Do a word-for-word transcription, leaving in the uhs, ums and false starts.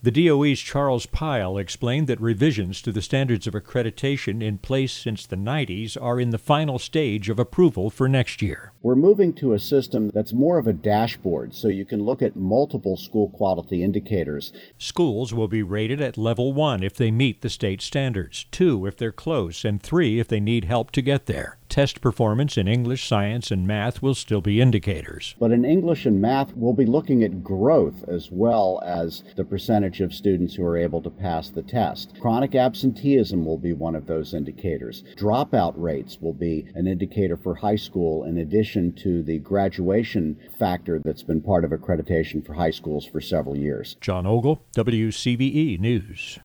The D O E's Charles Pyle explained that revisions to the standards of accreditation in place since the nineties are in the final stage of approval for next year. We're moving to a system that's more of a dashboard, so you can look at multiple school quality indicators. Schools will be rated at level one if they meet the state standards, two if they're close, and three if they need help to get there. Test performance in English, science, and math will still be indicators. But in English and math, we'll be looking at growth as well as the percentage of students who are able to pass the test. Chronic absenteeism will be one of those indicators. Dropout rates will be an indicator for high school in addition to the graduation factor that's been part of accreditation for high schools for several years. John Ogle, W C V E News.